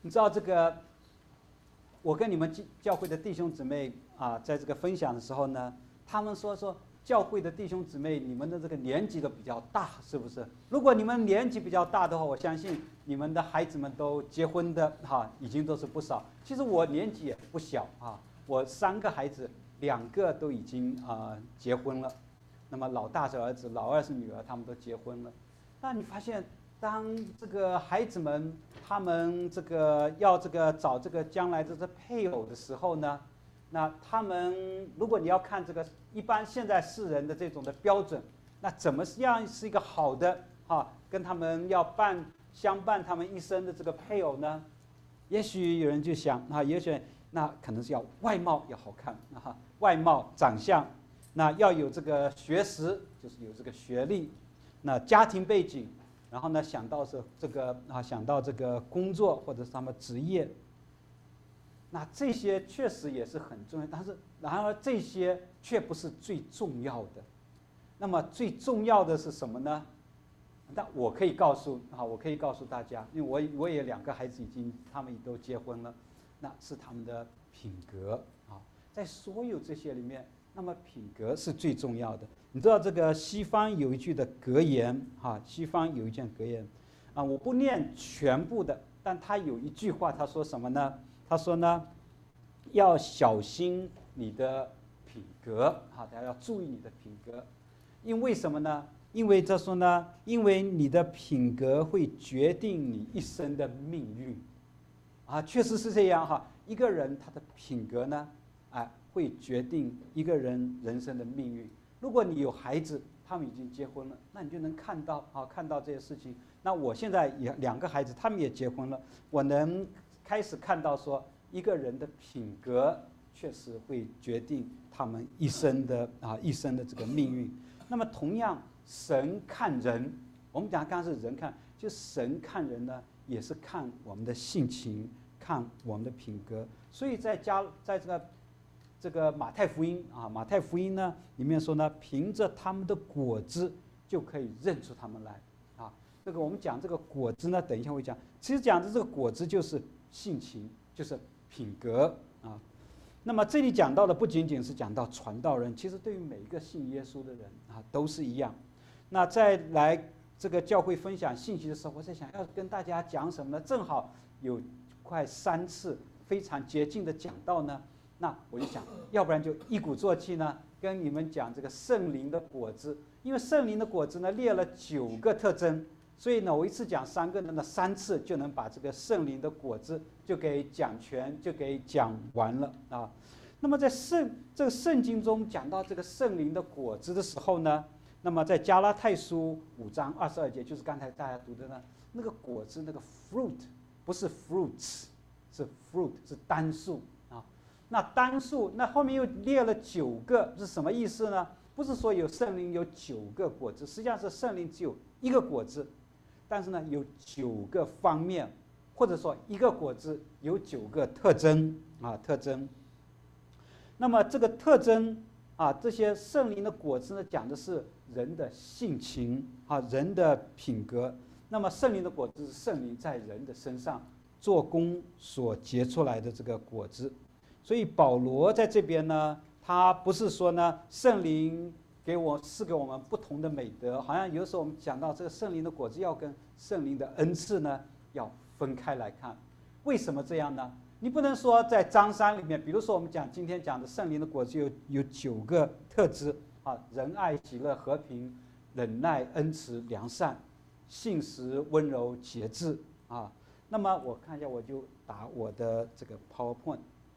你知道这个，我跟你们教会的弟兄姊妹啊，在这个分享的时候呢，他们说教会的弟兄姊妹，你们的这个年纪都比较大，是不是？如果你们年纪比较大的话，我相信你们的孩子们都结婚的哈，已经都是不少。其实我年纪也不小啊，我3个孩子，2个都已经结婚了。那么老大是儿子，老2是女儿，他们都结婚了。那你发现，当这个孩子们他们这个要找这个将来这个配偶的时候呢，那他们如果你要看这个一般现在世人的这种的标准，那怎么样是一个好的跟他们要相伴他们一生的这个配偶呢？也许有人就想也许那可能是要外貌要好看外貌长相。那要有这个学识，就是有这个学历，那家庭背景，然后呢想到这个工作或者是他们职业，那这些确实也是很重要，但是然而这些却不是最重要的。那么最重要的是什么呢？那我可以告诉大家，因为我也2个孩子他们都结婚了，那是他们的品格在所有这些里面。那么品格是最重要的。你知道这个西方有一句的格言西方有一句格言我不念全部的，但他有一句话，他说什么呢？他说呢，要小心你的品格大家要注意你的品格，因为什么呢？因为他说呢，因为你的品格会决定你一生的命运确实是这样一个人他的品格呢会决定一个人人生的命运。如果你有孩子，他们已经结婚了，那你就能看到这些事情。那我现在也2个孩子，他们也结婚了，我能开始看到说，一个人的品格确实会决定他们一生的这个命运。那么同样，神看人，我们讲刚刚是人看，就神看人呢，也是看我们的性情，看我们的品格。所以在这个马太福音呢里面说呢，凭着他们的果子就可以认出他们来这个我们讲这个果子呢，等一下会讲。其实讲的这个果子就是性情，就是品格那么这里讲到的不仅仅是讲到传道人，其实对于每一个信耶稣的人都是一样。那再来这个教会分享信息的时候，我在想要跟大家讲什么呢？正好有快3次非常接近的讲到呢。那我就想，要不然就一鼓作气呢，跟你们讲这个圣灵的果子。因为圣灵的果子呢列了9个特征，所以呢我一次讲3个呢，那3次就能把这个圣灵的果子就给讲全，就给讲完了那么在这个圣经中讲到这个圣灵的果子的时候呢，那么在加拉太书5章22节，就是刚才大家读的呢，那个果子那个 fruit 不是 fruits， 是 fruit 是单数那单数，那后面又列了9个，是什么意思呢？不是说有圣灵有9个果子，实际上是圣灵只有1个果子，但是呢有9个方面，或者说1个果子有9个特征特征。那么这个特征这些圣灵的果子呢，讲的是人的性情人的品格。那么圣灵的果子是圣灵在人的身上做工所结出来的这个果子。所以保罗在这边呢，他不是说呢圣灵赐给我们不同的美德，好像有时候我们讲到这个圣灵的果子要跟圣灵的恩赐呢要分开来看。为什么这样呢？你不能说在章3里面，比如说我们今天讲的圣灵的果子有9个特质仁爱、喜乐、和平、忍耐、恩慈、良善、信实、温柔、节制那么我看一下，我就打我的这个 PowerPoint。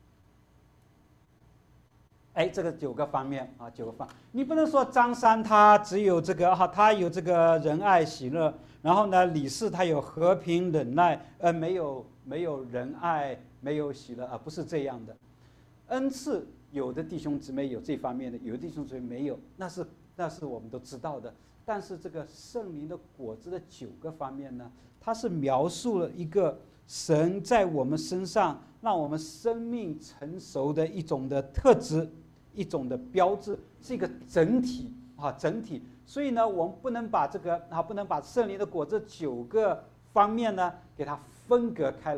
这个9个方面9个方面，你不能说章3它只有这个它有这个仁爱喜乐，然后呢理事它有和平忍耐，没有仁爱，没有喜乐不是这样的。恩赐有的弟兄姊妹有这方面的，有的弟兄姊妹没有，那是我们都知道的。但是这个圣灵的果子的9个方面呢，它是描述了一个神在我们身上让我们生命成熟的一种的特质，一种的标志，是一个整体整体。所以呢，我们不能把圣灵的果子9个方面呢给它分隔开来，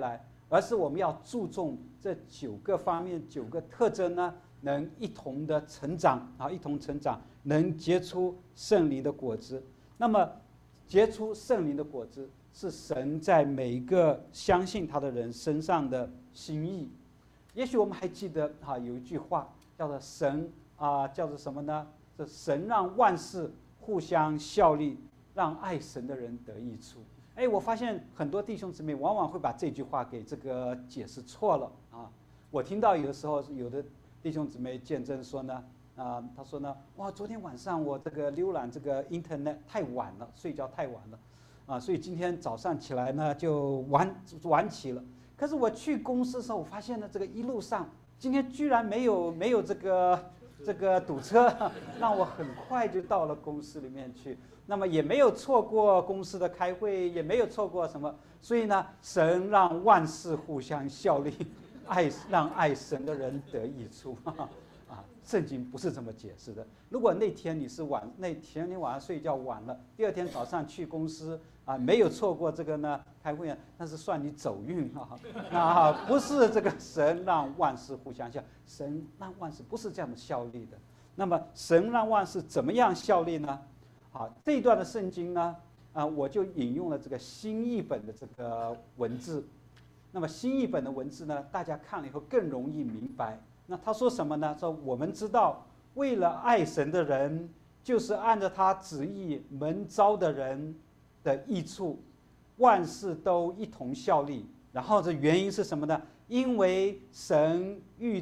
而是我们要注重这9个方面、9个特征呢，能一同的成长啊，一同成长，能结出圣灵的果子。那么，结出圣灵的果子是神在每一个相信他的人身上的心意。也许我们还记得有一句话叫做神叫做什么呢？这神让万事互相效力，让爱神的人得益处。我发现很多弟兄姊妹往往会把这句话给这个解释错了啊。我听到有的时候有的弟兄姊妹见证说呢，他说呢，哇，昨天晚上我这个浏览这个 internet 太晚了，睡觉太晚了，所以今天早上起来呢就晚起了。可是我去公司的时候，我发现呢，这个一路上今天居然没有这个堵车，让我很快就到了公司里面去。那么也没有错过公司的开会，也没有错过什么。所以呢，神让万事互相效力，让爱神的人得益处。圣经不是这么解释的。如果那天你前天晚上睡觉晚了，第二天早上去公司没有错过这个呢开会呢，那是算你走运不是这个神让万事互相效，神让万事不是这样的效力的。那么神让万事怎么样效力呢？这一段的圣经呢，我就引用了这个新译本的这个文字。那么新译本的文字呢，大家看了以后更容易明白。那他说什么呢？说我们知道，为了爱神的人，就是按照他旨意蒙召的人的益处，万事都一同效力。然后这原因是什么呢？因为神预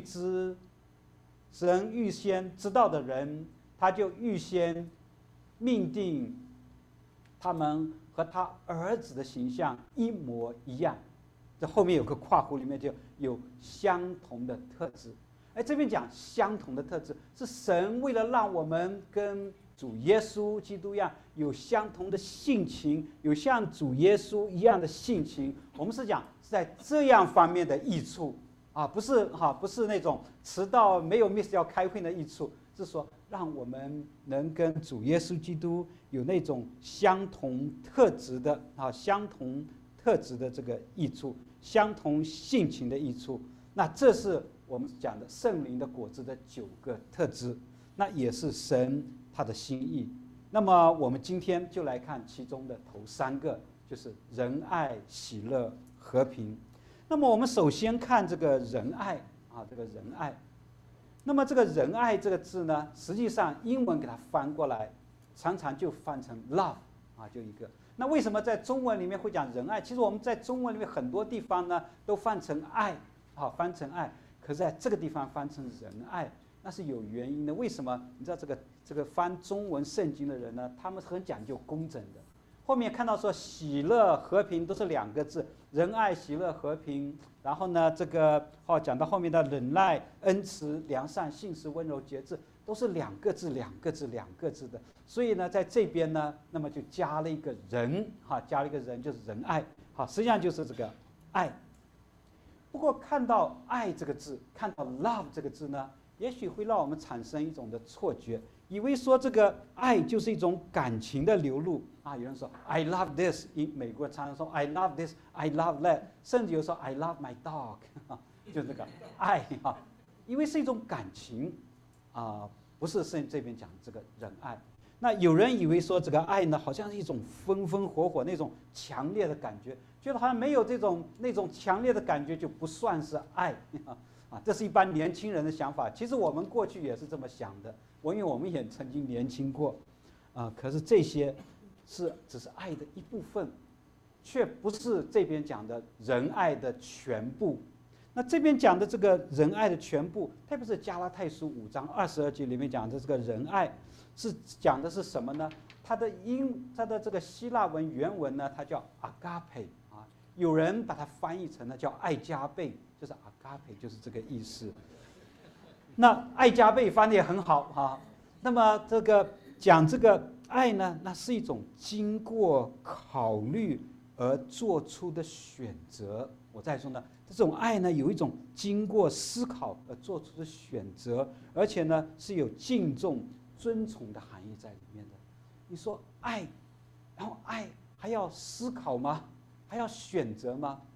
先知道的人，他就预先命定他们和他儿子的形象一模一样。这后面有个括弧，里面就有相同的特质。这边讲相同的特质，是神为了让我们跟主耶稣基督一样，有相同的性情，有像主耶稣一样的性情。我们是讲是在这样方面的益处不是那种迟到没有 miss 要开会的益处，是说让我们能跟主耶稣基督有那种相同特质的这个益处，相同性情的益处。那这是我们讲的圣灵的果子的9个特质，那也是神他的心意。那么我们今天就来看其中的头3个，就是仁爱、喜乐、和平。那么我们首先看这个仁爱这个仁爱。那么这个仁爱这个字呢，实际上英文给它翻过来，常常就翻成 love 就一个。那为什么在中文里面会讲仁爱？其实我们在中文里面很多地方呢都翻成爱翻成爱，可是在这个地方翻成仁爱，那是有原因的。为什么？你知道这个翻中文圣经的人呢，他们很讲究工整的。后面看到说喜乐和平都是2个字，仁爱、喜乐、和平。然后呢，这个讲到后面的忍耐、恩慈、良善、信实、温柔、节制，都是2个字的。所以呢，在这边呢，那么就加了一个人加了一个人，就是仁爱实际上就是这个爱。不过看到爱这个字，看到 love 这个字呢，也许会让我们产生一种的错觉，以为说这个爱就是一种感情的流露有人说 I love this， 美国常常说 I love this， I love that， 甚至有说 I love my dog 就这个爱因为是一种感情不是圣这边讲这个仁爱。那有人以为说这个爱呢，好像是一种风风火火那种强烈的感觉，觉得好像没有那种强烈的感觉就不算是爱这是一般年轻人的想法。其实我们过去也是这么想的，因为我们也曾经年轻过可是这些只是爱的一部分，却不是这边讲的仁爱的全部。那这边讲的这个仁爱的全部，特别是加拉太书5章22节里面讲的这个仁爱，是讲的是什么呢？它的这个希腊文原文呢，它叫 agape 有人把它翻译成了叫爱加倍，就是 agape 就是这个意思。那爱加倍翻得也很好那么这个讲这个爱呢，那是一种经过考虑而做出的选择。我再说呢，这种爱呢，有一种经过思考而做出的选择，而且呢是有敬重、尊崇的含义在里面的。你说爱，然后爱还要思考吗？还要选择吗？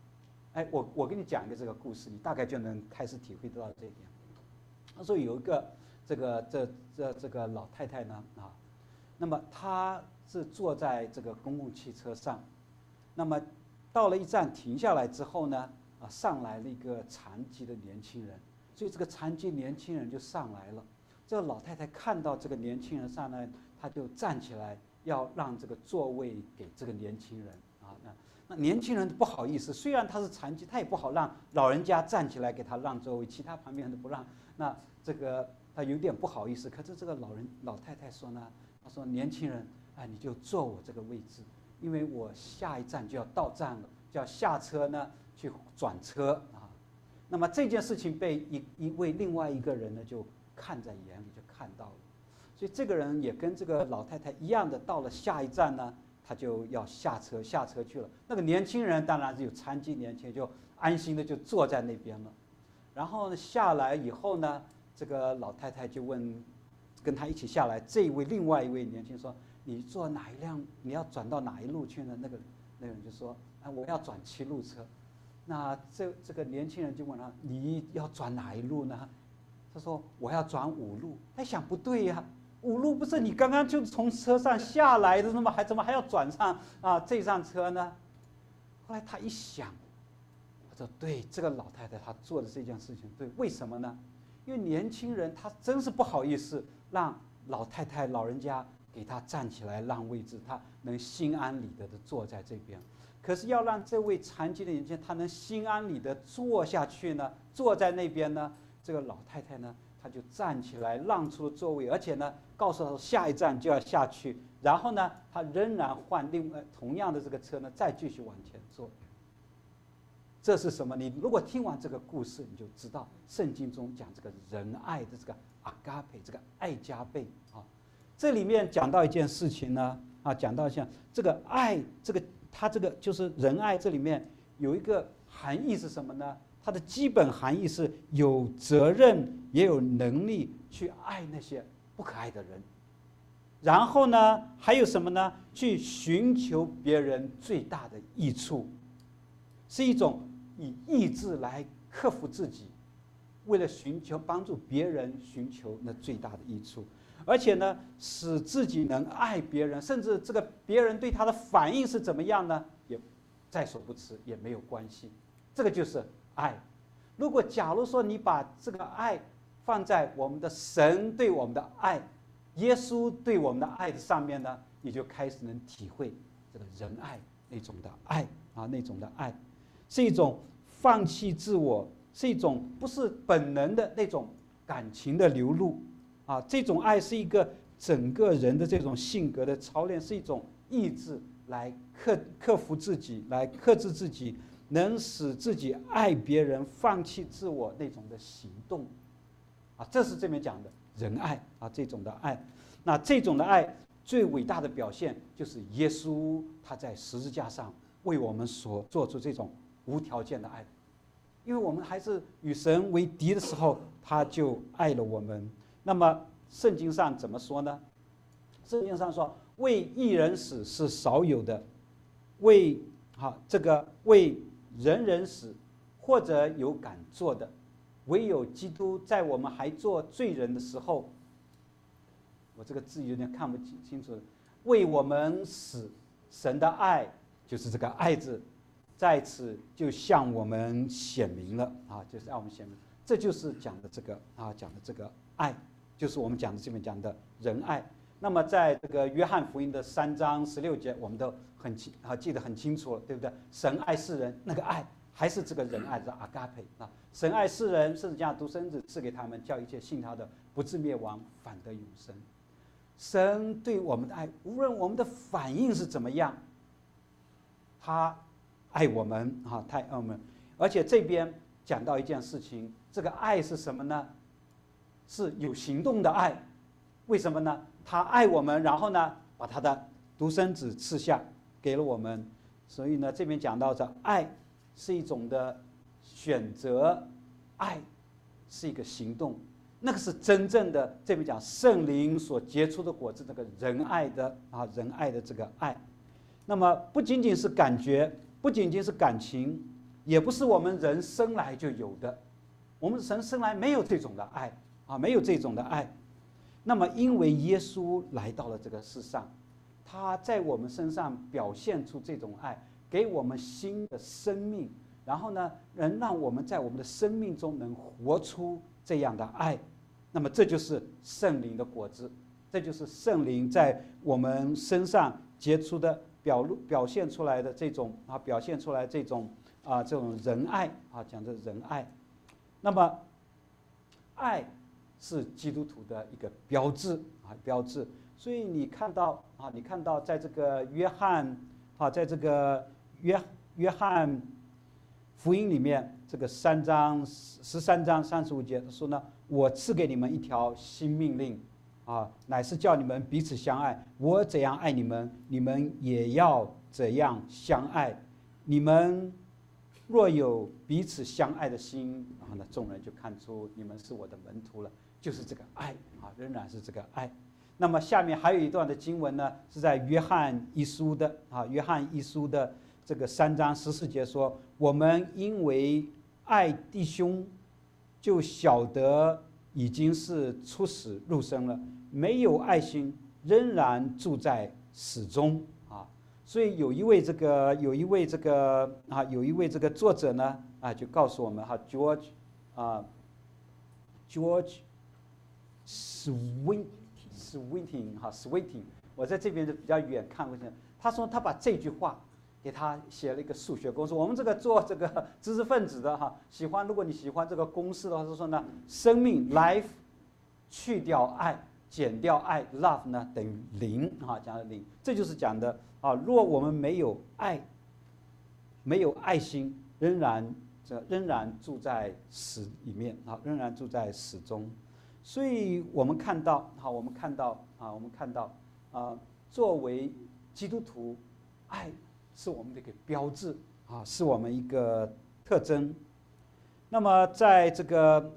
哎，我跟你讲一个这个故事，你大概就能开始体会得到这一点。他说有一个这个老太太呢那么她是坐在这个公共汽车上，那么到了一站停下来之后呢上来了一个残疾的年轻人，所以这个残疾年轻人就上来了。这个老太太看到这个年轻人上来，她就站起来要让这个座位给这个年轻人那年轻人不好意思，虽然他是残疾，他也不好让老人家站起来给他让座位，其他旁边人都不让，那这个他有点不好意思。可是这个老太太说呢，她说年轻人你就坐我这个位置，因为我下一站就要到站了，就要下车呢去转车那么这件事情被另外一个人呢就看在眼里，就看到了，所以这个人也跟这个老太太一样的，到了下一站呢，他就要下车去了。那个年轻人当然是有残疾年轻人，就安心的就坐在那边了。然后下来以后呢，这个老太太就问跟他一起下来另外一位年轻人说：“你坐哪一辆？你要转到哪一路去呢？”那个人就说：“我要转7路车。”那这个年轻人就问他：“你要转哪一路呢？”他说：“我要转5路。”他想不对呀，5路不是你刚刚就从车上下来的，怎么还要转上这辆车呢？后来他一想，他说：“对，这个老太太她做的这件事情对，为什么呢？因为年轻人他真是不好意思让老人家给他站起来让位置，他能心安理得的坐在这边。可是要让这位残疾的年轻人他能心安理得坐下去呢，坐在那边呢，这个老太太呢，她就站起来让出了座位，而且呢，告诉他下一站就要下去，然后呢，她仍然换同样的这个车呢，再继续往前坐。这是什么？你如果听完这个故事，你就知道圣经中讲这个仁爱的这个阿嘎培，这个爱加倍这里面讲到一件事情呢讲到像这个爱，它这个就是仁爱，这里面有一个含义是什么呢？它的基本含义是有责任也有能力去爱那些不可爱的人，然后呢还有什么呢？去寻求别人最大的益处，是一种以意志来克服自己，为了寻求帮助别人，寻求那最大的益处，而且呢使自己能爱别人，甚至这个别人对他的反应是怎么样呢，也在所不辞，也没有关系。这个就是爱。如果假如说你把这个爱放在我们的神对我们的爱，耶稣对我们的爱的上面呢，你就开始能体会这个仁爱那种的爱那种的爱是一种放弃自我，是一种不是本能的那种感情的流露这种爱是一个整个人的这种性格的操练，是一种意志来克服自己，来克制自己，能使自己爱别人，放弃自我那种的行动这是这边讲的仁爱这种的爱。那这种的爱最伟大的表现就是耶稣他在十字架上为我们所做出这种无条件的爱，因为我们还是与神为敌的时候，他就爱了我们。那么圣经上怎么说呢？圣经上说，为义人死是少有的，为人人死或者有敢做的，唯有基督在我们还做罪人的时候，我这个字有点看不清楚，为我们死，神的爱就是这个爱字，在此就向我们显明了就是让我们显明，这就是讲的这个讲的这个爱，就是我们讲的这边讲的仁爱。那么在这个约翰福音的3章16节，我们都记得很清楚了，对不对？神爱世人，那个爱还是这个仁爱的阿嘎培神爱世人，甚至将独生子赐给他们，叫一切信他的不至灭亡，反得永生。神对我们的爱，无论我们的反应是怎么样，他爱我们他爱我们。而且这边讲到一件事情，这个爱是什么呢？是有行动的爱。为什么呢？他爱我们，然后呢把他的独生子赐下给了我们。所以呢这边讲到这爱是一种的选择，爱是一个行动，那个是真正的这边讲圣灵所结出的果子，这个仁爱的仁爱的这个爱。那么不仅仅是感觉，不仅仅是感情， 也不是我们人生来就有的，我们人生来没有这种的爱啊，没有这种的爱。那么因为耶稣来到了这个世上，他在我们身上表现出这种爱，给我们新的生命，然后呢，能让我们在我们的生命中能活出这样的爱。那么这就是圣灵的果子，这就是圣灵在我们身上结出的表现出来的这种表现出来这种这种仁爱讲的仁爱。那么爱是基督徒的一个标志标志。所以你看到在这个在这个约翰福音里面这个13章35节，他说呢，我赐给你们一条新命令乃是叫你们彼此相爱。我怎样爱你们，你们也要怎样相爱。你们若有彼此相爱的心，然后呢，众人就看出你们是我的门徒了。就是这个爱仍然是这个爱。那么下面还有一段的经文呢，是在约翰一书的这个3章14节说，我们因为爱弟兄，就晓得已经是出死入生了。没有爱心，仍然住在死中所以有一位这个作者呢就告诉我们George Sweeting， 我在这边就比较远看过去。他说他把这句话给他写了一个数学公式。我们做这个知识分子的如果你喜欢这个公式的话，是说呢，生命 life 去掉爱减掉爱 love 呢等于0讲的0。这就是讲的若我们没有爱，没有爱心，仍然住在死里面仍然住在死中。所以我们看到作为基督徒，爱是我们的一个标志是我们一个特征。那么在这个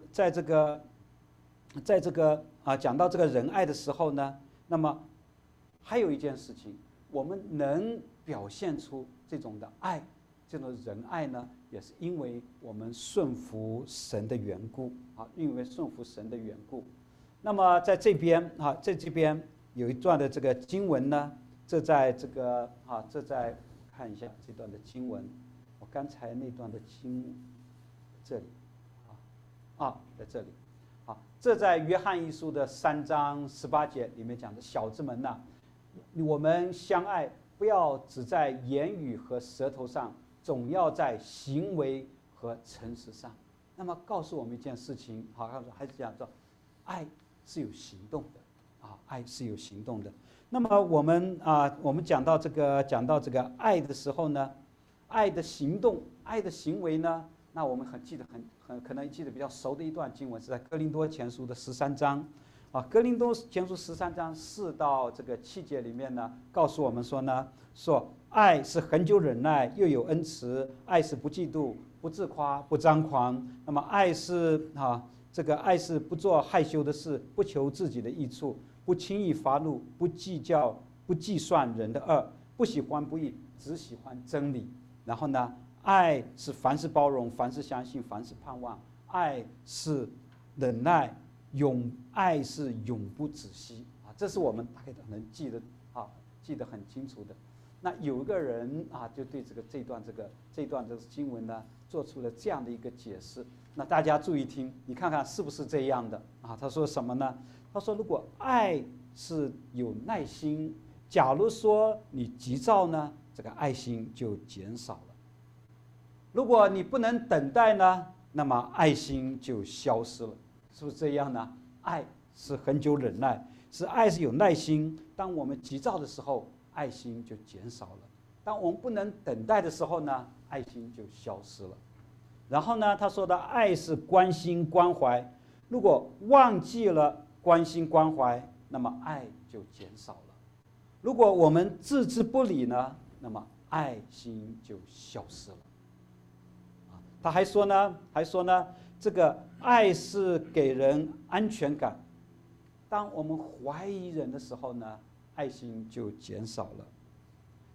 讲到这个仁爱的时候呢，那么还有一件事情，我们能表现出这种的爱，这种仁爱呢，也是因为我们顺服神的缘故因为顺服神的缘故。那么在这边有一段的这个经文呢，这在看一下这段的经文，我刚才那段的经文这里在这里这在约翰一书的3章18节里面讲的，小子们呐，我们相爱，不要只在言语和舌头上，总要在行为和诚实上。那么告诉我们一件事情，还是讲说，爱是有行动的爱是有行动的。那么我们讲到这个爱的时候呢，爱的行动、爱的行为呢，那我们可能记得比较熟的一段经文是在哥林多前书的13章哥林多前书13章4到这个7节里面呢，告诉我们说爱是恒久忍耐，又有恩慈；爱是不嫉妒，不自夸，不张狂。那么爱是爱是不做害羞的事，不求自己的益处，不轻易发怒，不计算人的恶，不喜欢不义，只喜欢真理。然后呢，爱是凡事包容，凡事相信，凡事盼望。爱是忍耐，爱是永不止息这是我们大概能记得很清楚的。那有一个人就对这段经文呢，做出了这样的一个解释。那大家注意听，你看看是不是这样的他说什么呢？他说，如果爱是有耐心，假如说你急躁呢，这个爱心就减少了；如果你不能等待呢，那么爱心就消失了，是不是这样呢？爱是恒久忍耐，爱是有耐心。当我们急躁的时候，爱心就减少了；当我们不能等待的时候呢，爱心就消失了。然后呢，他说的爱是关心关怀，如果忘记了关心关怀，那么爱就减少了；如果我们置之不理呢，那么爱心就消失了。他还说呢，这个爱是给人安全感。当我们怀疑人的时候呢，爱心就减少了。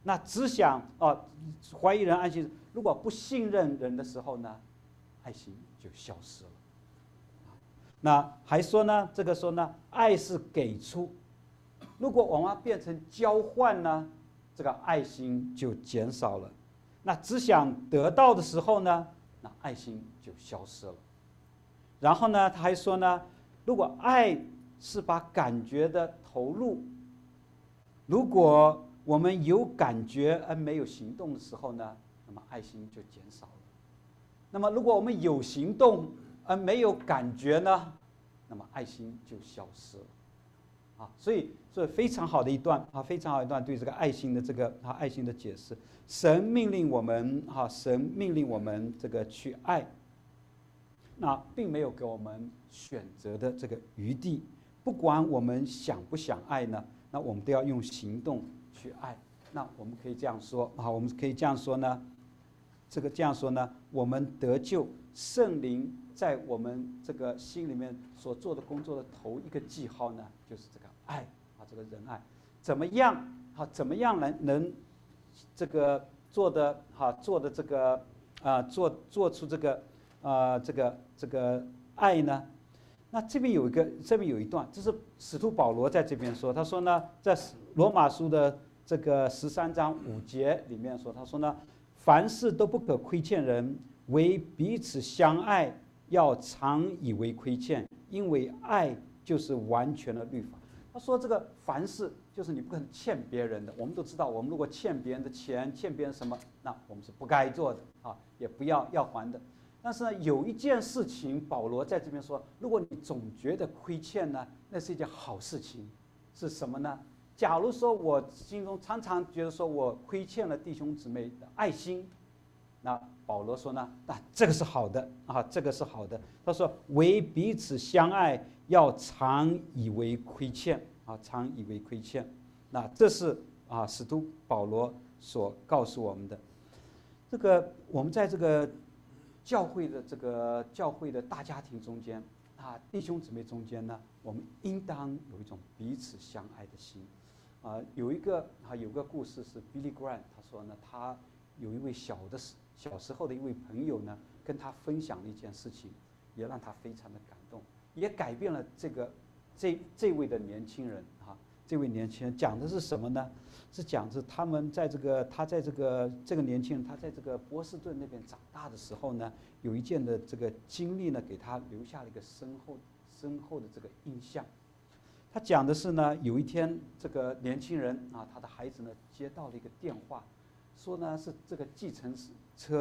那只想怀疑人爱心，如果不信任人的时候呢，爱心就消失了。那还说呢，这个说呢，爱是给出，如果我们变成交换呢，这个爱心就减少了。那只想得到的时候呢，那爱心就消失了。然后呢，他还说呢，如果爱是把感觉的投入，如果我们有感觉而没有行动的时候呢，那么爱心就减少了。那么如果我们有行动而没有感觉呢，那么爱心就消失了。所以非常好的一段非常好的一段对这个爱心的爱心的解释。神命令我们这个去爱，那并没有给我们选择的这个余地。不管我们想不想爱呢，那我们都要用行动去爱。那我们可以这样说我们可以这样说呢，我们得救，圣灵在我们这个心里面所做的工作的头一个记号呢，就是这个爱这个仁爱。怎么样能这个做的这个做出这个爱呢？那这边有一段，这是使徒保罗在这边说，他说呢，在罗马书的这个13章5节里面说，他说呢，凡事都不可亏欠人，唯彼此相爱，要常以为亏欠，因为爱就是完全的律法。他说这个凡事就是你不可能欠别人的。我们都知道，我们如果欠别人的钱，欠别人什么，那我们是不该做的也不要还的。但是呢，有一件事情，保罗在这边说，如果你总觉得亏欠呢，那是一件好事情，是什么呢？假如说我心中常常觉得说我亏欠了弟兄姊妹的爱心，那保罗说呢，那这个是好的这个是好的。他说唯彼此相爱，要常以为亏欠常以为亏欠。那这是使徒保罗所告诉我们的。这个我们在这个教会的大家庭中间弟兄姊妹中间呢，我们应当有一种彼此相爱的心。有个故事是 Billy Graham， 他说呢，他有一位小时候的一位朋友呢，跟他分享了一件事情，也让他非常的感动，也改变了这位的年轻人这位年轻人讲的是什么呢？是讲着他们在这个年轻人他在这个波士顿那边长大的时候呢，有一件的这个经历呢，给他留下了一个深厚的这个印象。他讲的是呢，有一天这个年轻人他的孩子呢接到了一个电话，说呢是这个计程车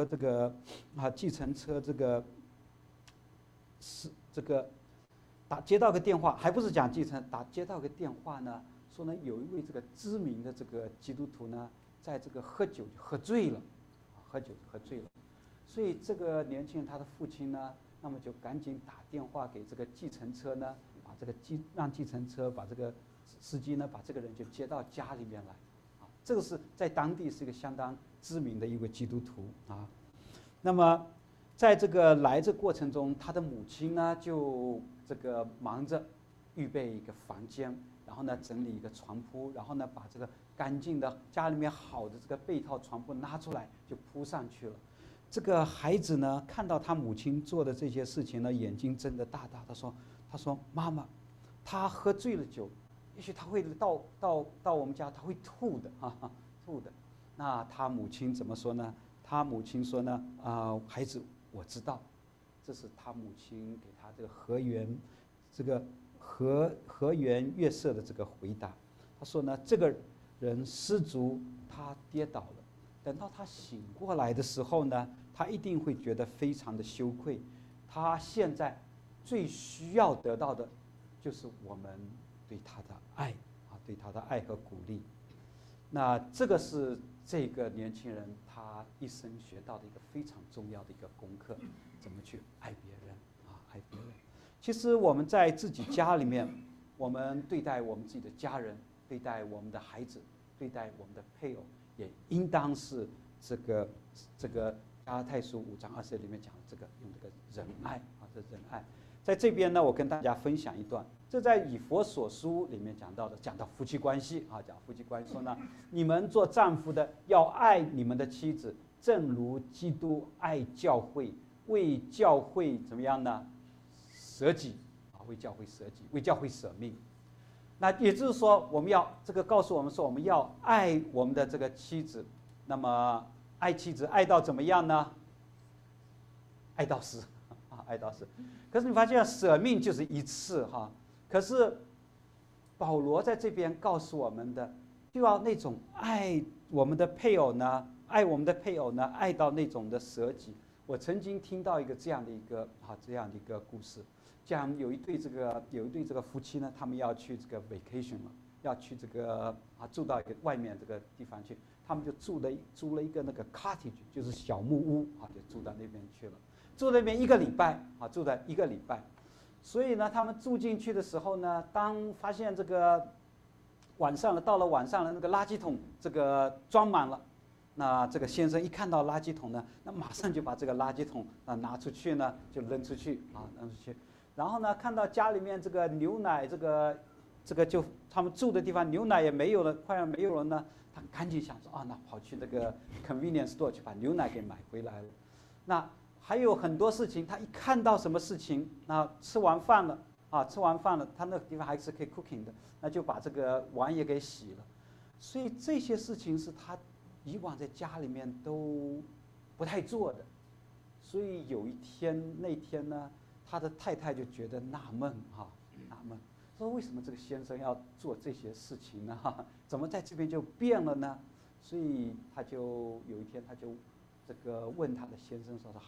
接到个电话，还不是讲接到个电话呢，说呢有一位这个知名的这个基督徒呢，在这个喝醉了，所以这个年轻人他的父亲呢，那么就赶紧打电话给这个计程车呢，让计程车把这个司机呢把这个人就接到家里面来这个是在当地是一个相当知名的一位基督徒那么在这个来这过程中，他的母亲呢就这个忙着预备一个房间，然后呢整理一个床铺，然后呢把这个干净的家里面好的这个被套床铺拿出来就铺上去了。这个孩子呢看到他母亲做的这些事情呢，眼睛睁得大大。他说妈妈，他喝醉了酒，也许他会到我们家，他会吐的吐的。那他母亲怎么说呢？他母亲说呢孩子，我知道。这是他母亲给他这个和颜悦色的这个回答。他说呢，这个人失足，他跌倒了，等到他醒过来的时候呢，他一定会觉得非常的羞愧。他现在最需要得到的就是我们对他的爱对他的爱和鼓励。那这个是这个年轻人他一生学到的一个非常重要的一个功课，怎么去爱别人爱别人。其实我们在自己家里面，我们对待我们自己的家人，对待我们的孩子，对待我们的配偶，也应当是这个加拉太书5章20节里面讲的用这个仁爱这仁爱。 在这边呢，我跟大家分享一段，这在以弗所书里面讲到的，讲到夫妻关系啊，讲夫妻关系说呢，你们做丈夫的要爱你们的妻子，正如基督爱教会，为教会怎么样呢？舍己啊，为教会舍己，为教会舍命。那也就是说，我们要这个告诉我们说，我们要爱我们的这个妻子。那么爱妻子爱到怎么样呢？爱到死啊，爱到死。可是你发现舍命就是一次哈，可是保罗在这边告诉我们的，就要那种爱我们的配偶呢，爱我们的配偶呢，爱到那种的舍己。我曾经听到一个这样的一个故事。讲有一对这个夫妻呢，他们要去这个 vacation 了，要去这个住到一个外面这个地方去，他们就租了一个那个 cottage， 就是小木屋就住到那边去了，住那边1个礼拜住在1个礼拜，所以呢，他们住进去的时候呢，当发现这个到了晚上了，那个垃圾桶这个装满了，那这个先生一看到垃圾桶呢，那马上就把这个垃圾桶拿出去呢，就扔出去扔出去。然后呢，看到家里面这个牛奶，这个就他们住的地方牛奶也没有了，快要没有了呢，他赶紧想说那跑去那个 convenience store 去把牛奶给买回来了。那还有很多事情，他一看到什么事情，那吃完饭了，他那个地方还是可以 cooking 的，那就把这个碗也给洗了。所以这些事情是他以往在家里面都不太做的。所以那天呢，他的太太就觉得纳闷，说为什么这个先生要做这些事情呢？怎么在这边就变了呢？所以有一天他就这个问他的先生说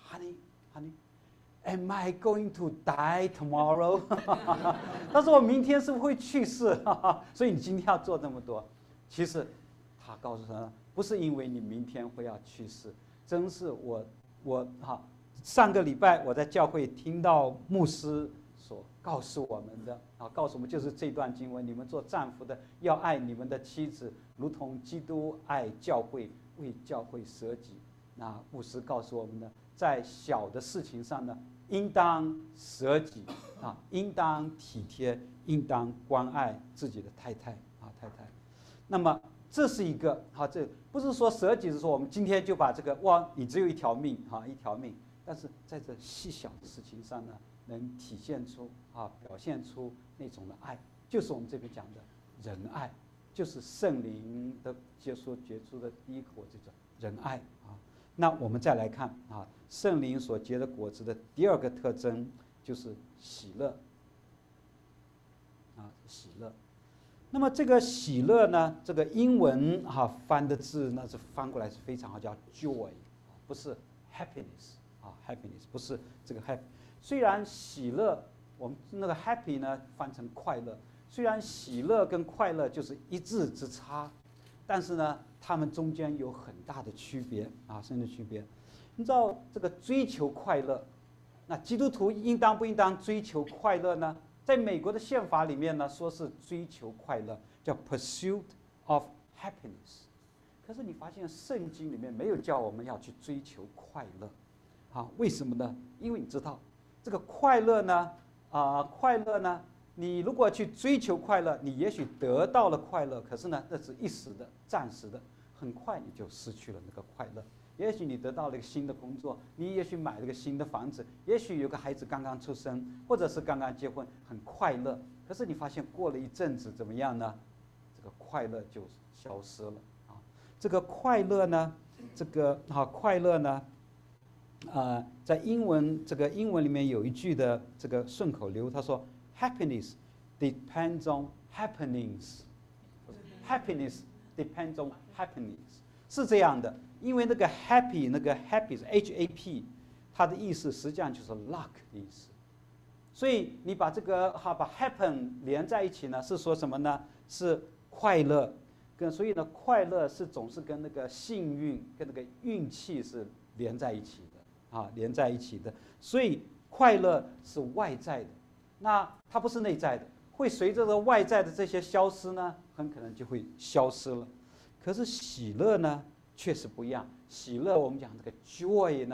，Honey，Am I going to die tomorrow？ 他说我明天是不是会去世？所以你今天要做这么多。其实他告诉他，不是因为你明天会要去世，真是我上个礼拜我在教会听到牧师所告诉我们的告诉我们就是这段经文：你们做丈夫的要爱你们的妻子，如同基督爱教会，为教会舍己。那牧师告诉我们呢，在小的事情上呢，应当舍己应当体贴，应当关爱自己的太太。那么这是一个这不是说舍己，是说我们今天就把这个你只有一条命一条命。但是在这细小的事情上呢，能体现出表现出那种的爱，就是我们这边讲的仁爱，就是圣灵的结出的第一口这种仁爱那我们再来看圣灵所结的果子的第2个特征就是喜乐喜乐。那么这个喜乐呢，这个英文翻的字呢是翻过来是非常好，叫 joy， 不是 happiness。happiness 不是这个 happy， 虽然喜乐，我们那个 happy 呢翻成快乐，虽然喜乐跟快乐就是一字之差，但是呢，它们中间有很大的区别甚至区别。你知道这个追求快乐，那基督徒应当不应当追求快乐呢？在美国的宪法里面呢，说是追求快乐，叫 pursuit of happiness。可是你发现圣经里面没有叫我们要去追求快乐。为什么呢？因为你知道，这个快乐呢，你如果去追求快乐，你也许得到了快乐，可是呢，那是一时的、暂时的，很快你就失去了那个快乐。也许你得到了一个新的工作，你也许买了个新的房子，也许有个孩子刚刚出生，或者是刚刚结婚，很快乐。可是你发现过了一阵子怎么样呢？这个快乐就消失了这个快乐呢，快乐呢。在英文里面有一句的这个顺口溜，他说 ：“Happiness depends on happenings。” Happiness depends on happenings 是这样的，因为那个 happy 是 HAP， 它的意思实际上就是 luck 的意思。所以你把这个把 happen 连在一起呢，是说什么呢？是快乐，所以呢，快乐是总是跟那个幸运跟那个运气是连在一起的。连在一起的，所以快乐是外在的，那它不是内在的，会随着这外在的这些消失呢，很可能就会消失了。可是喜乐呢，确实不一样。喜乐我们讲这个 joy 呢，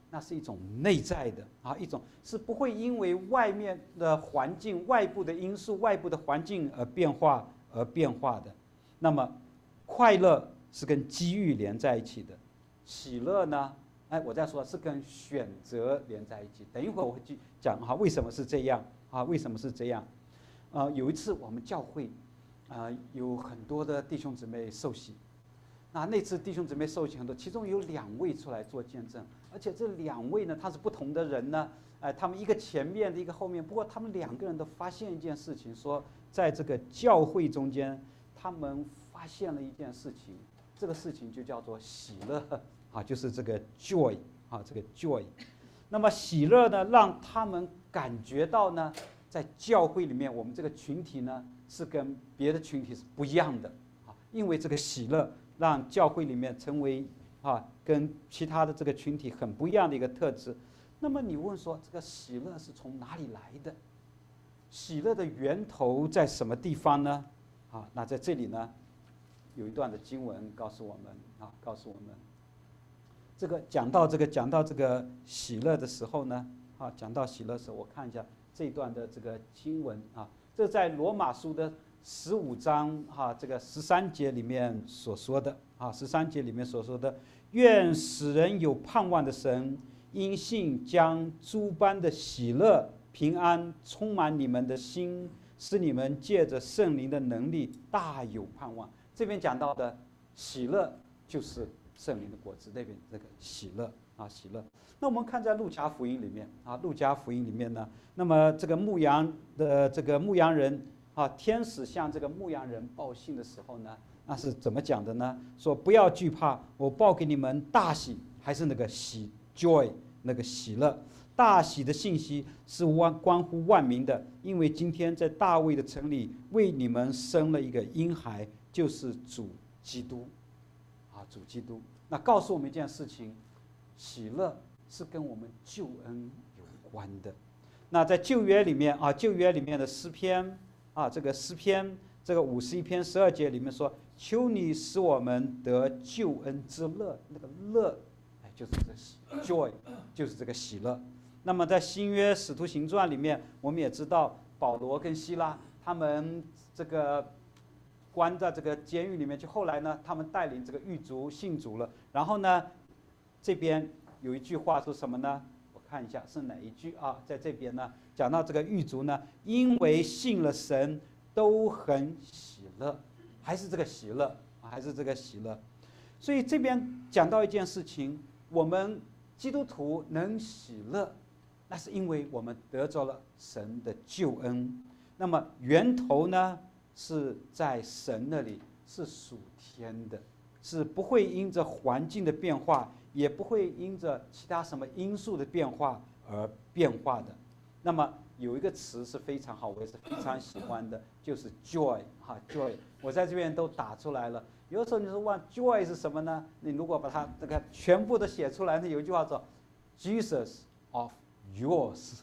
那是一种内在的一种是不会因为外面的环境、外部的因素、外部的环境而变化的。那么，快乐是跟机遇连在一起的，喜乐呢？我再说是跟选择连在一起。等一会儿我会去讲为什么是这样为什么是这样？有一次我们教会有很多的弟兄姊妹受洗。那次弟兄姊妹受洗很多，其中有2位出来做见证，而且这2位呢，他是不同的人呢，他们一个前面的，一个后面。不过他们2个人都发现一件事情，说在这个教会中间，他们发现了一件事情，这个事情就叫做喜乐就是这个 joy 这个 joy。那么喜乐呢，让他们感觉到呢，在教会里面，我们这个群体呢是跟别的群体是不一样的因为这个喜乐。让教会里面成为跟其他的这个群体很不一样的一个特质。那么你问说，这个喜乐是从哪里来的？喜乐的源头在什么地方呢？那在这里呢，有一段的经文告诉我们这个讲到这个喜乐的时候呢，讲到喜乐的时候，我看一下这一段的这个经文这在罗马书的15章这个13节里面所说的13节里面所说的，愿使人有盼望的神，因信将诸般的喜乐、平安充满你们的心，使你们借着圣灵的能力大有盼望。这边讲到的喜乐就是圣灵的果子，那边这个喜乐喜乐。那我们看在路加福音里面路加福音里面呢，那么这个牧羊人天使向这个牧羊人报信的时候呢，那是怎么讲的呢？说不要惧怕，我报给你们大喜，还是那个喜 joy 那个喜乐。大喜的信息是关乎万民的，因为今天在大卫的城里为你们生了一个婴孩，就是主基督主基督。那告诉我们一件事情，喜乐是跟我们救恩有关的。那在旧约里面旧约里面的诗篇这个诗篇这个51篇12节里面说，求你使我们得救恩之乐。那个乐就是这个 joy 就是这个喜乐。那么在新约使徒行传里面，我们也知道保罗跟希拉他们这个关在这个监狱里面，就后来呢，他们带领这个狱卒信主了。然后呢，这边有一句话说什么呢？我看一下是哪一句在这边呢，讲到这个狱卒呢，因为信了神，都很喜乐，还是这个喜乐还是这个喜乐。所以这边讲到一件事情，我们基督徒能喜乐，那是因为我们得着了神的救恩。那么源头呢，是在神那里，是属天的，是不会因着环境的变化，也不会因着其他什么因素的变化而变化的。那么有一个词是非常好，我也是非常喜欢的，就是 joy joy。我在这边都打出来了。有的时候你说问 joy 是什么呢？你如果把它这个全部都写出来，那有一句话说 Jesus of yours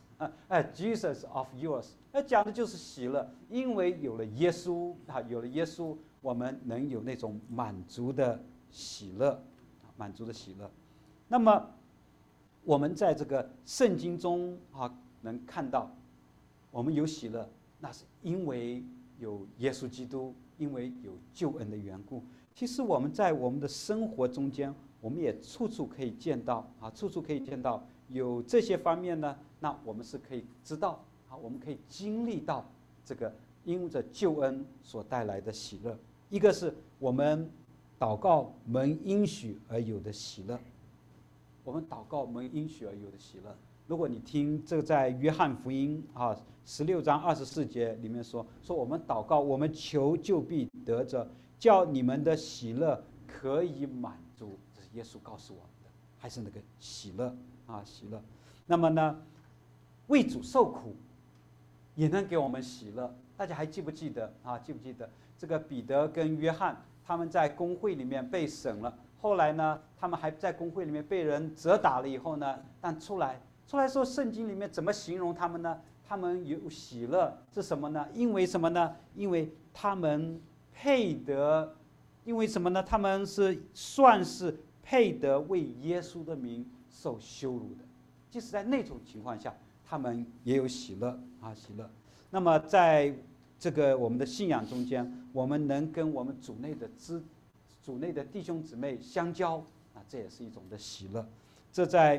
Jesus of yours， 讲的就是喜乐，因为有了耶稣有了耶稣，我们能有那种满足的喜乐满足的喜乐。那么我们在这个圣经中能看到我们有喜乐，那是因为有耶稣基督，因为有救恩的缘故。其实我们在我们的生活中间，我们也处处可以见到处处可以见到有这些方面呢，那我们是可以知道我们可以经历到这个因着救恩所带来的喜乐。一个是我们祷告蒙应许而有的喜乐，我们祷告蒙应许而有的喜乐。如果你听这个在约翰福音16章24节里面说我们祷告，我们求就必得着，叫你们的喜乐可以满足。这是耶稣告诉我们的，还是那个喜乐喜乐。那么呢，为主受苦也能给我们喜乐。大家还记不记得记不记得这个彼得跟约翰他们在公会里面被审了，后来呢，他们还在公会里面被人责打了以后呢，但出来说圣经里面怎么形容他们呢？他们有喜乐是什么呢？因为什么呢？因为他们配得，因为什么呢？他们是算是配得为耶稣的名受羞辱的。即使在那种情况下，他们也有喜乐喜乐。那么在这个我们的信仰中间，我们能跟我们主内的弟兄姊妹相交这也是一种的喜乐。这在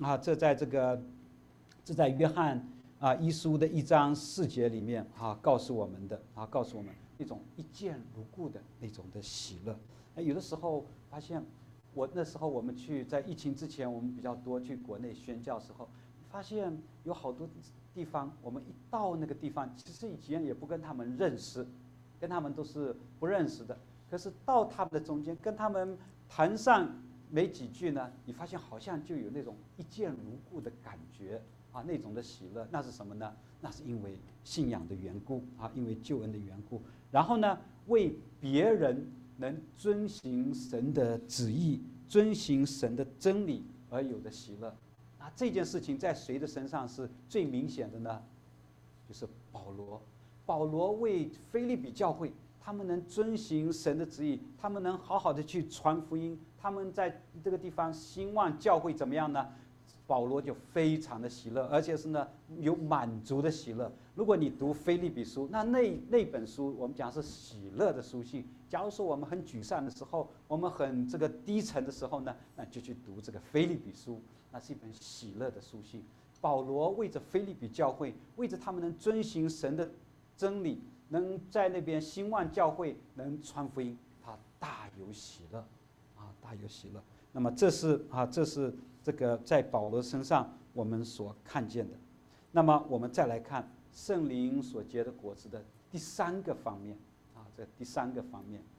约翰一书的1章4节里面告诉我们的告诉我们一种一见如故的那种的喜乐。有的时候发现，那时候我们在疫情之前，我们比较多去国内宣教的时候，发现有好多地方，我们一到那个地方，其实以前也不跟他们认识，跟他们都是不认识的。可是到他们的中间，跟他们谈上没几句呢，你发现好像就有那种一见如故的感觉那种的喜乐。那是什么呢？那是因为信仰的缘故因为救恩的缘故。然后呢，为别人能遵行神的旨意，遵行神的真理而有的喜乐。这件事情在谁的身上是最明显的呢？就是保罗。保罗为腓立比教会，他们能遵行神的旨意，他们能好好的去传福音，他们在这个地方兴旺教会怎么样呢？保罗就非常的喜乐，而且是呢有满足的喜乐。如果你读腓立比书，那本书我们讲是喜乐的书信。假如说我们很沮丧的时候，我们很这个低沉的时候呢，那就去读这个腓立比书，那是一本喜乐的书信。保罗为着腓立比教会，为着他们能遵行神的真理，能在那边兴旺教会，能传福音，他大有喜乐大有喜乐。那么这是这个在保罗身上我们所看见的。那么我们再来看圣灵所结的果子的第3个方面这第3个方面，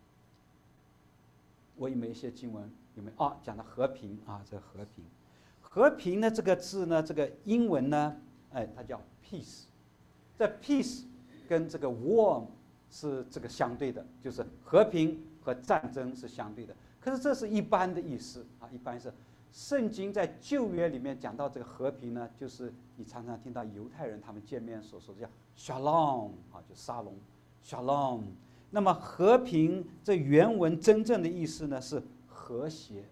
我有没有一些经文？有没有讲到和平这和平呢这个字呢，这个英文呢它叫 peace。这 peace 跟这个 war 是这个相对的，就是和平和战争是相对的。可是这是一般的意思一般是圣经在旧约里面讲到这个和平呢，就是你常常听到犹太人他们见面所说的叫 shalom 就沙龙 shalom。那么和平这原文真正的意思呢是和谐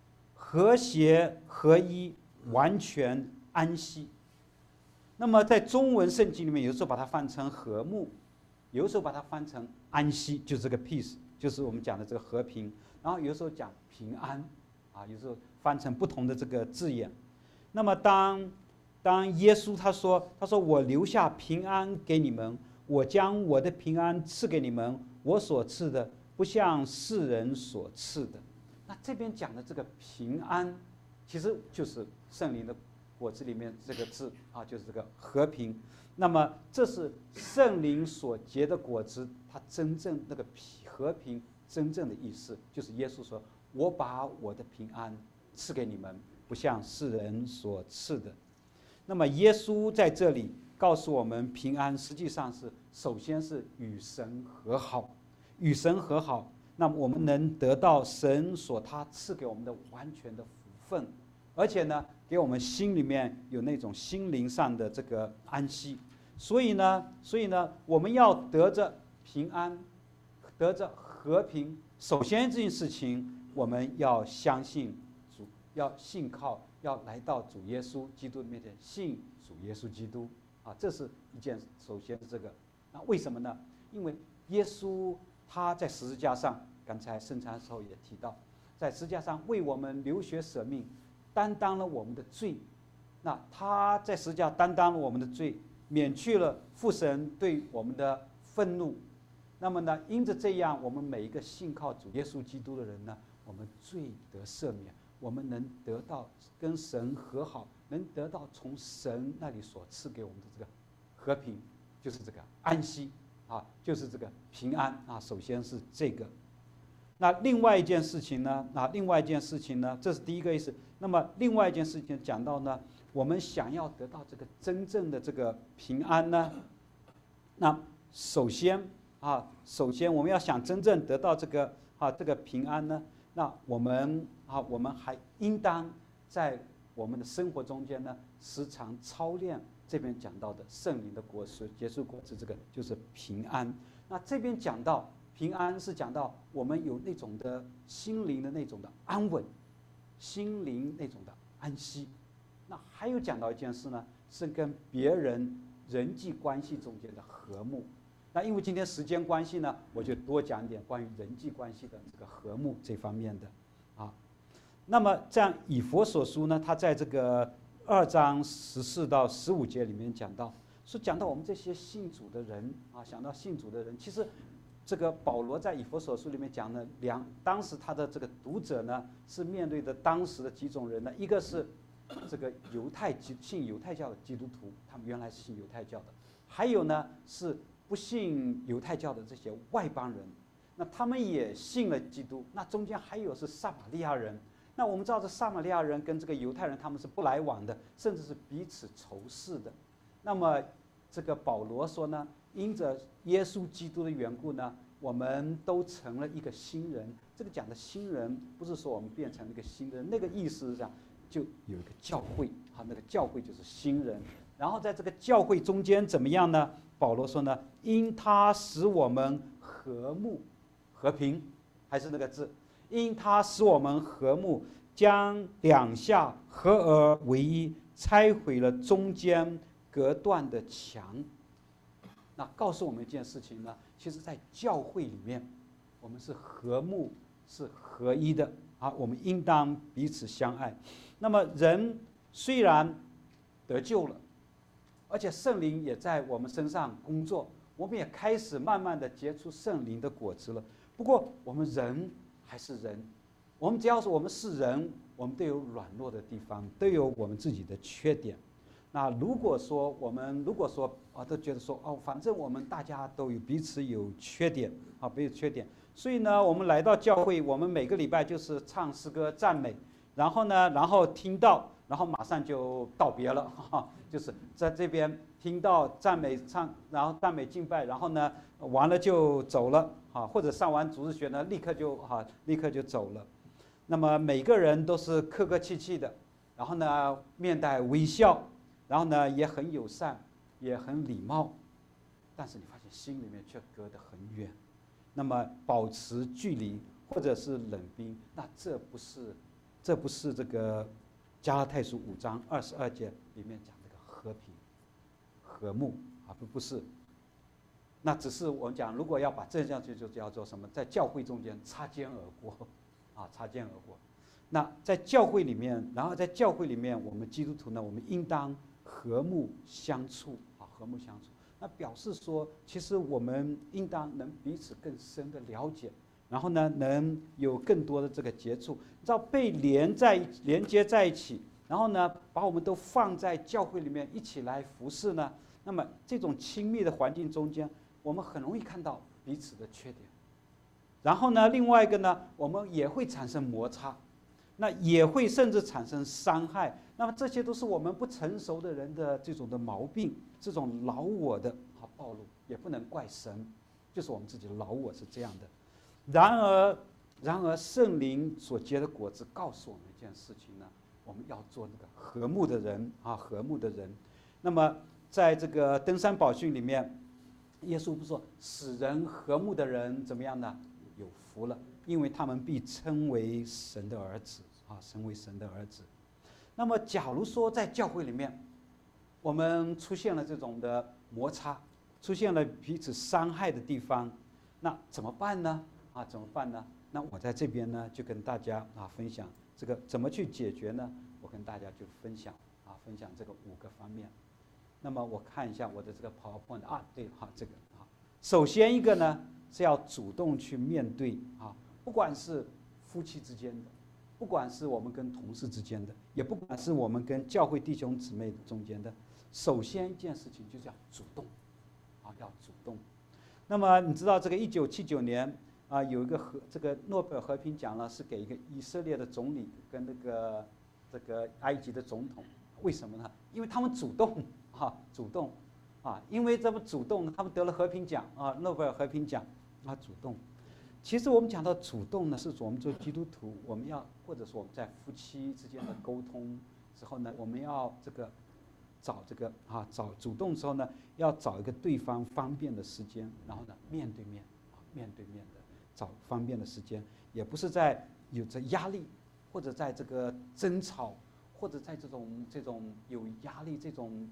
合一，完全安息。那么在中文圣经里面，有时候把它翻成和睦，有时候把它翻成安息，就是这个 peace， 就是我们讲的这个和平。然后有时候讲平安有时候翻成不同的这个字眼。那么当耶稣他说我留下平安给你们，我将我的平安赐给你们，我所赐的不像世人所赐的。那这边讲的这个平安，其实就是圣灵的果子里面这个字就是这个和平。那么这是圣灵所结的果子，它真正那个和平真正的意思，就是耶稣说我把我的平安赐给你们，不像世人所赐的。那么耶稣在这里告诉我们，平安实际上是首先是与神和好，与神和好，那么我们能得到神他赐给我们的完全的福分，而且呢给我们心里面有那种心灵上的这个安息。所以呢我们要得着平安，得着和平，首先这件事情我们要相信主，要信靠，要来到主耶稣基督的面前，信主耶稣基督这是一件首先是这个。那为什么呢？因为耶稣他在十字架上，刚才圣餐的时候也提到，在十字架上为我们流血舍命，担当了我们的罪。那他在十字架担当了我们的罪，免去了父神对我们的愤怒。那么呢，因着这样，我们每一个信靠主耶稣基督的人呢，我们罪得赦免，我们能得到跟神和好，能得到从神那里所赐给我们的这个和平，就是这个安息就是这个平安首先是这个。那另外一件事情呢，这是第一个意思。那么另外一件事情讲到呢，我们想要得到这个真正的这个平安呢，那首先我们要想真正得到这个平安呢，那我们还应当在我们的生活中间呢，时常操练这边讲到的圣灵的果实，结出果子，这个就是平安。那这边讲到平安是讲到我们有那种的心灵的那种的安稳，心灵那种的安息。那还有讲到一件事呢，是跟别人人际关系中间的和睦。那因为今天时间关系呢，我就多讲一点关于人际关系的这个和睦这方面的啊。那么这样以弗所书呢，他在这个2章14到15节里面讲到，讲到我们这些信主的人啊，想到信主的人，其实这个保罗在以弗所书里面讲的当时他的这个读者呢，是面对的当时的几种人呢，一个是这个信犹太教的基督徒，他们原来是信犹太教的，还有呢是不信犹太教的这些外邦人，那他们也信了基督。那中间还有是撒玛利亚人。那我们知道这撒玛利亚人跟这个犹太人他们是不来往的，甚至是彼此仇视的。那么这个保罗说呢，因着耶稣基督的缘故呢，我们都成了一个新人。这个讲的新人不是说我们变成了一个新人，那个意思是这样，就有一个教会，那个教会就是新人。然后在这个教会中间怎么样呢？保罗说呢，因他使我们和睦和平，还是那个字，因他使我们和睦，将两下合而为一，拆毁了中间隔断的墙。那告诉我们一件事情呢，其实在教会里面，我们是和睦是合一的啊，我们应当彼此相爱。那么人虽然得救了，而且圣灵也在我们身上工作，我们也开始慢慢的结出圣灵的果子了。不过我们人还是人，我们只要是我们是人，我们都有软弱的地方，都有我们自己的缺点。那如果说都觉得说反正我们大家都有彼此有缺点啊，彼此缺点，所以呢，我们来到教会，我们每个礼拜就是唱诗歌赞美，然后听到，然后马上就道别了就是在这边听到赞美唱，然后赞美敬拜，然后呢完了就走了或者上完主日学呢立刻就走了。那么每个人都是客客气气的，然后呢面带微笑，然后呢也很友善，也很礼貌，但是你发现心里面却隔得很远。那么保持距离或者是冷冰，那这不是这个加拉太书5章22节里面讲这个和平和睦不是。那只是我们讲，如果要把这样就叫做什么，在教会中间擦肩而过擦肩而过。那在教会里面，我们基督徒呢，我们应当和睦相处和睦相处。那表示说，其实我们应当能彼此更深的了解，然后呢，能有更多的这个接触，你知道被连接在一起，然后呢，把我们都放在教会里面一起来服侍呢。那么这种亲密的环境中间，我们很容易看到彼此的缺点。然后呢，另外一个呢，我们也会产生摩擦，那也会甚至产生伤害。那么这些都是我们不成熟的人的这种的毛病，这种老我的暴露，也不能怪神，就是我们自己的老我是这样的。然而圣灵所结的果子告诉我们一件事情呢，我们要做那个和睦的人和睦的人。那么在这个登山宝训里面，耶稣不说使人和睦的人怎么样呢？有福了，因为他们必称为神的儿子成为神的儿子。那么假如说在教会里面我们出现了这种的摩擦，出现了彼此伤害的地方，那怎么办呢？那我在这边呢就跟大家分享这个怎么去解决呢？我跟大家就分享这个5个方面。那么我看一下我的这个 PowerPoint 对这个首先一个呢是要主动去面对不管是夫妻之间的，不管是我们跟同事之间的，也不管是我们跟教会弟兄姊妹中间的，首先一件事情就是要主动要主动。那么你知道这个1979年有一个这个诺贝尔和平奖呢，是给一个以色列的总理跟这个埃及的总统。为什么呢？因为他们主动因为这么主动，他们得了和平奖诺贝尔和平奖主动。其实我们讲到主动呢，是我们做基督徒，我们要或者说我们在夫妻之间的沟通之后呢，我们要找主动之后呢，要找一个对方方便的时间，然后呢面对面的找方便的时间，也不是在有着压力或者在这个争吵或者在这种有压力、这种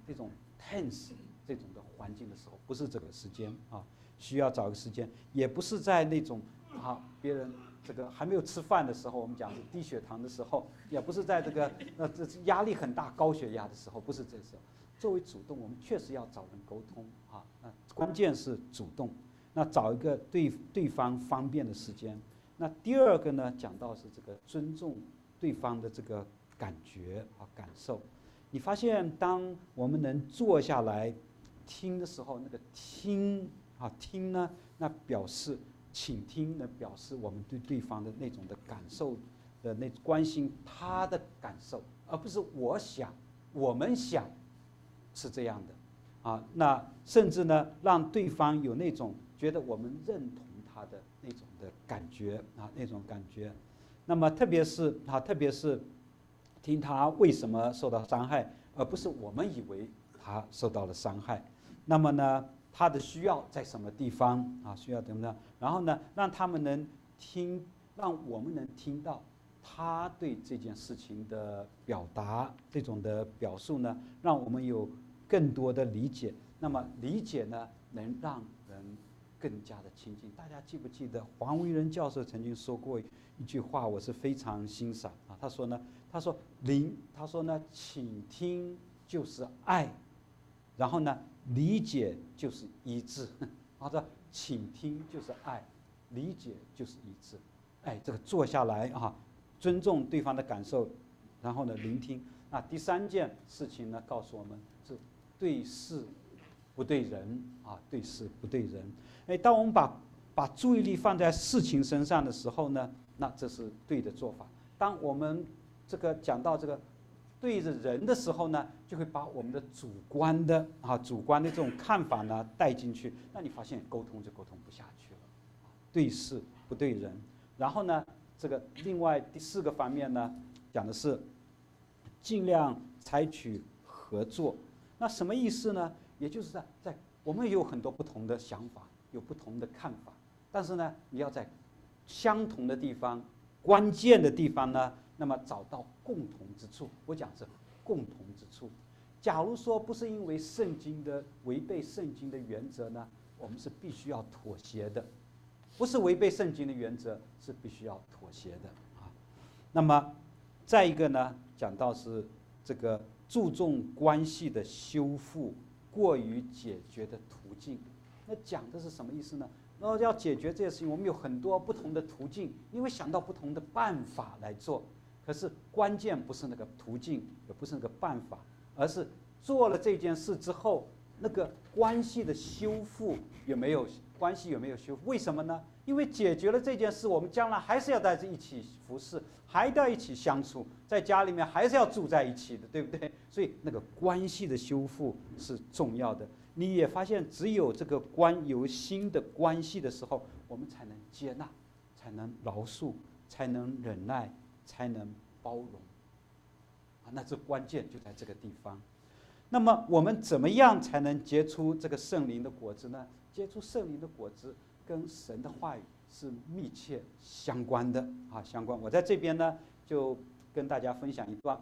tense 这种的环境的时候，不是这个时间啊，需要找个时间，也不是在那种别人这个还没有吃饭的时候，我们讲是低血糖的时候，也不是在这个这压力很大、高血压的时候，不是这时候。作为主动，我们确实要找人沟通啊，关键是主动。那找一个对方方便的时间。那第二个呢，讲到是这个尊重对方的这个感觉感受。你发现当我们能坐下来听的时候，那个听呢，那表示倾听呢，表示我们对对方的那种的感受的那关心他的感受，而不是我们想是这样的那甚至呢，让对方有那种觉得我们认同他的那种的感觉那种感觉。那么特别是听他为什么受到伤害，而不是我们以为他受到了伤害。那么呢，他的需要在什么地方需要怎么样？然后呢，让他们能听，让我们能听到他对这件事情的表达，这种的表述呢，让我们有更多的理解。那么理解呢，能让人更加的亲近。大家记不记得黄维仁教授曾经说过一句话，我是非常欣赏他说呢，倾听就是爱，然后呢，理解就是一致。他说倾听就是爱，理解就是一致。这个坐下来尊重对方的感受，然后呢，聆听。那第三件事情呢，告诉我们是对事不对人对事不对人。当我们把注意力放在事情身上的时候呢，那这是对的做法。当我们这个讲到这个对着人的时候呢，就会把我们的主观的这种看法呢带进去，那你发现沟通就沟通不下去了。对事不对人。然后呢，这个另外第四个方面呢，讲的是尽量采取合作。那什么意思呢？也就是在我们有很多不同的想法，有不同的看法，但是呢，你要在相同的地方、关键的地方呢，那么找到共同之处。我讲是共同之处。假如说不是因为违背圣经的原则呢，我们是必须要妥协的。不是违背圣经的原则，是必须要妥协的那么再一个呢，讲到是这个注重关系的修复，过于解决的途径。那讲的是什么意思呢？然后要解决这些事情，我们有很多不同的途径，因为想到不同的办法来做。可是关键不是那个途径，也不是那个办法，而是做了这件事之后，那个关系的修复有没有修复？为什么呢？因为解决了这件事，我们将来还是要在这一起服侍，还要一起相处，在家里面还是要住在一起的，对不对？所以那个关系的修复是重要的。你也发现，只有这个有新的关系的时候，我们才能接纳，才能饶恕，才能忍耐，才能包容那这关键就在这个地方。那么我们怎么样才能结出这个圣灵的果子呢？结出圣灵的果子跟神的话语是密切相关的相关。我在这边呢就跟大家分享一段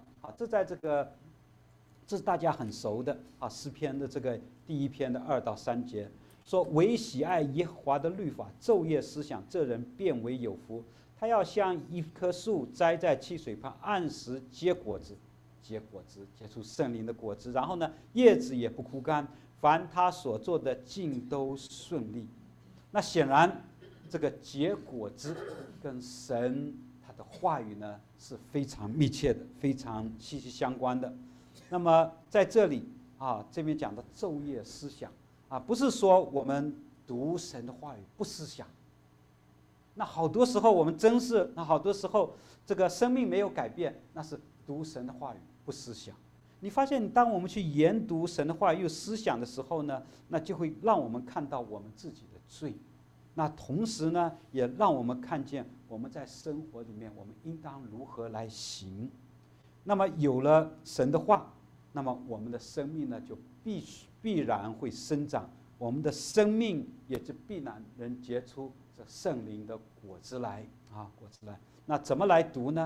这是大家很熟的诗篇的这个第1篇的2到3节，说唯喜爱耶和华的律法，昼夜思想，这人便为有福。他要像一棵树栽在溪水旁，按时结果子，结出圣灵的果子。然后呢，叶子也不枯干，凡他所做的尽都顺利。那显然，这个结果子跟神他的话语呢是非常密切的，非常息息相关的。那么在这里这边讲的昼夜思想不是说我们读神的话语不思想。那好多时候我们好多时候这个生命没有改变，那是读神的话语不思想。你发现，当我们去研读神的话语又思想的时候呢，那就会让我们看到我们自己的罪。那同时呢，也让我们看见我们在生活里面我们应当如何来行。那么有了神的话，那么我们的生命呢就必然会生长，我们的生命也就必然能结出这圣灵的果子来果子来。那怎么来读呢？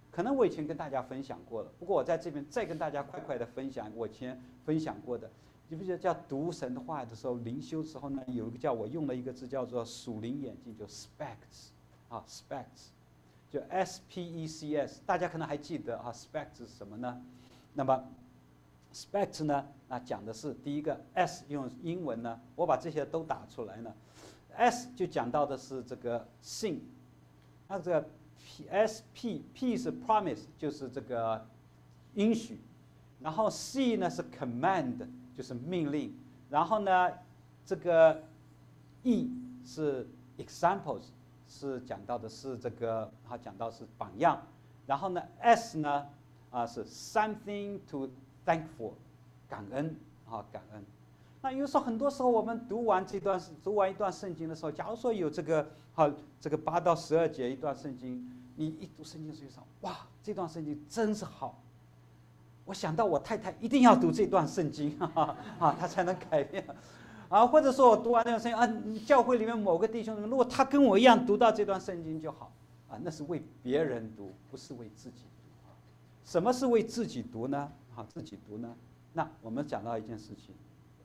可能我以前跟大家分享过了，不过我在这边再跟大家快快的分享我以前分享过的。你不觉得叫读神的话的时候，灵修的时候呢，有一个叫我用了一个字叫做属灵眼镜，就 specs 啊 specs， 就 SPECS， 大家可能还记得啊 specs 是什么呢？那么 specs 呢，讲的是第一个 S 用英文呢，我把这些都打出来呢。S 就讲到的是这个信，那这个 P 是 promise， 就是这个应许，然后 C 呢是 command， 就是命令，然后呢这个 E 是 examples， 是讲到的是这个讲到是榜样，然后呢 S 呢是 something to thankful， 感恩感恩。那有时候很多时候我们读完一段圣经的时候，假如说有这个这个8到12节一段圣经，你一读圣经的时候，哇，这段圣经真是好，我想到我太太一定要读这段圣经她才能改变或者说我读完那段圣经教会里面某个弟兄，如果他跟我一样读到这段圣经就好那是为别人读，不是为自己读什么是为自己读呢？自己读呢？那我们讲到一件事情。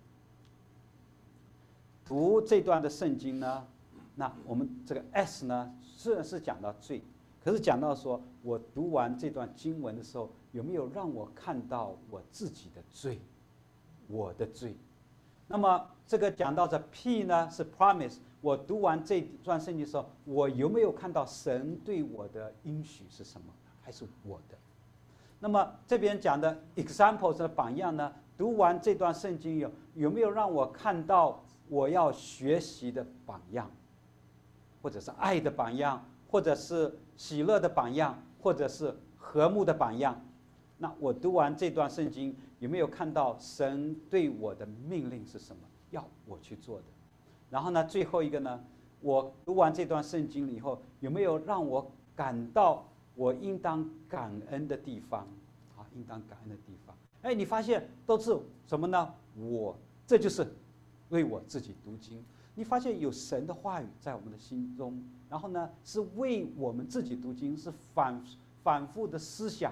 读这段的圣经呢，那我们这个 S 呢，虽然是讲到罪，可是讲到说我读完这段经文的时候，有没有让我看到我自己的罪，我的罪？那么这个讲到这 P 呢是 promise， 我读完这段圣经的时候，我有没有看到神对我的应许是什么，还是我的？那么这边讲的 examples 的榜样呢，读完这段圣经有没有让我看到我要学习的榜样，或者是爱的榜样，或者是喜乐的榜样，或者是和睦的榜样？那我读完这段圣经，有没有看到神对我的命令是什么，要我去做的？然后呢，最后一个呢，我读完这段圣经以后，有没有让我感到我应当感恩的地方应当感恩的地方？你发现都是什么呢？这就是为我自己读经，你发现有神的话语在我们的心中，然后呢，是为我们自己读经，是反复的思想，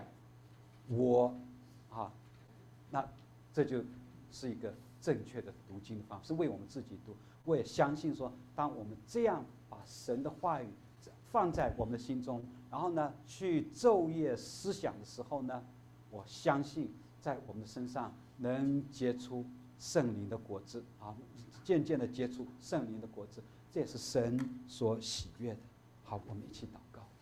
那这就是一个正确的读经的方法，是为我们自己读。我也相信说，当我们这样把神的话语放在我们的心中，然后呢，去昼夜思想的时候呢，我相信在我们的身上能结出圣灵的果子渐渐的结出圣灵的果子，这也是神所喜悦的。好，我们一起祷告。